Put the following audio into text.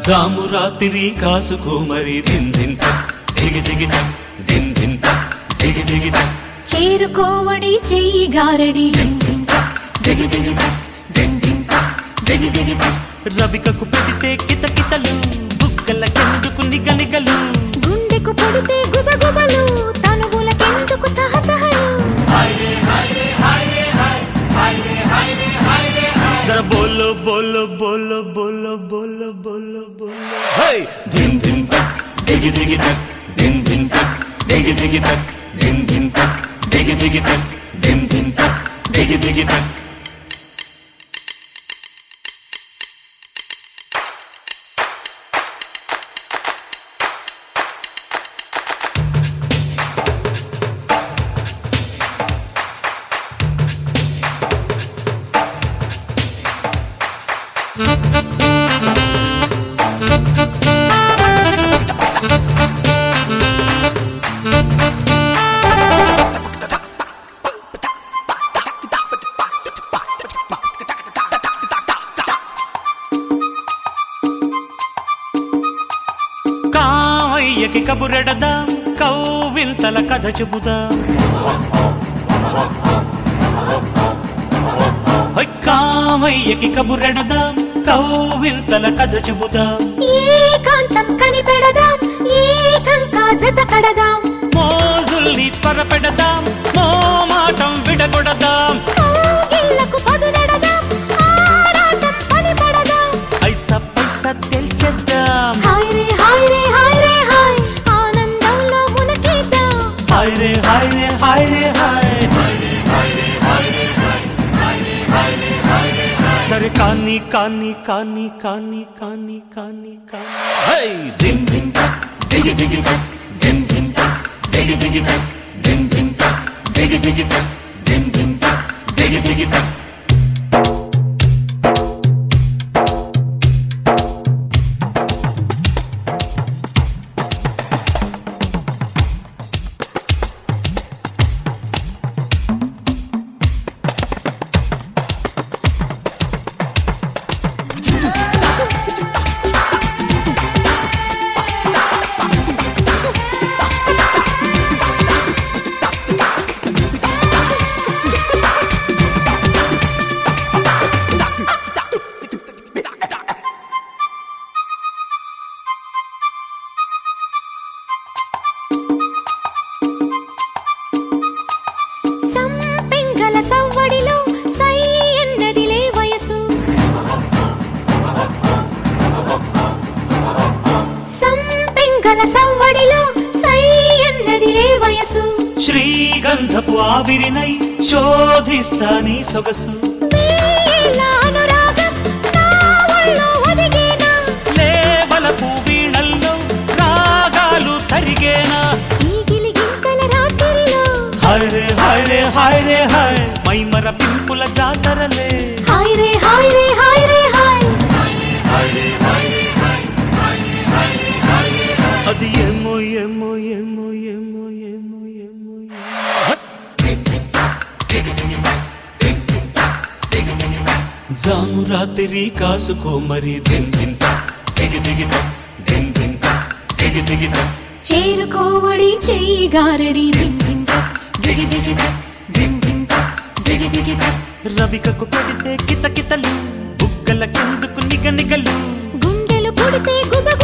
జాము రాత్రి కాసుకో మరి దిందింత దిగిదిగిత దిందింత దిగిదిగిత చేరుకోవడి చెయ్యి గారడి దిందింత దిగిదిగిత దిందింత దిగిదిగిత రవికకు పెడితే కితకితలు బుగ్గలకెందుకు నిగనిగలు గుండెకు పొడితే గుబగుబలు తనువులకెందుకు తహతహలు जरा बोलो बोलो बोलो बोलो बोलो बोलो बोलो hey दिन दिन तक दिगी दिगी तक दिन दिन तक दिगी दिगी तक दिन दिन तक दिगी दिगी तक दिन दिन तक दिगी दिगी तक కావయ్యకి కబురెడదా కౌవింతల కథ చెబుదా కావయ్యకి కబురెడదా కౌవింతల కథ చెబుదా ఏకాంతం కనిపెడదాం ఏకంగా జత కడదాం మోజుల్ని త్వరపెడదాం మోమాటం విడగొడదాం కౌగిళ్ళకు పదునెడదాం ఆరాటం పనిపడదాం ఐసా పైసా తెల్చేద్దాం హాయ్ రే హాయ్ రే హాయ్ రే హాయ్ ఆనందంలో మునకేద్దాం హాయ్ రే హాయ్ రే హాయ్ రే హాయ్ సరే కానీ కానీ కానీ కానీ కానీ కానీ కానీ హై దిన్ దిన్ తక్ దిగి దిగి తక్ దిన్ దిన్ తక్ దిగి దిగి తక్ దిన్ దిన్ తక్ దిగి దిగి తక్ దిన్ దిన్ తక్ దిగి దిగి తక్ సవ్వడిలో సై ఎన్నదిలే వయసు సంపెంగల సవ్వడిలో సై ఎన్నదిలే వయసు శ్రీగంధపు ఆవిరినై శోధిస్తాని సొగసు వేల అనురాగం నా ఒళ్ళో ఒదిగేనా లేవలపు వీణల్లో రాగాలు తరిగేనా ఈ గిలిగింతల రాత్రిలో హాయ్ రే హాయ్ రే హాయ్ రే హాయ్ మైమర పింపుల జాతరలే హాయ్ రే హాయ్ రే హాయ్ రే హాయ్ అది ఏమో ఏమో ఏమో ఏమో ఏమో ఏమో జాము రాత్రి కాసుకో మరి దిన్ దిన్ తక్ దిగి దిగి తక్ దిన్ దిన్ తక్ దిగి దిగి తక్ చేరుకోవడి చెయ్యి గారడి దిందింత దిగిదిగిత దిందింత దిగిదిగిత రవికకు పెడితే కితకితలు బుగ్గలకెందుకు నిగనిగలు గుండెలు పుడితే గుబ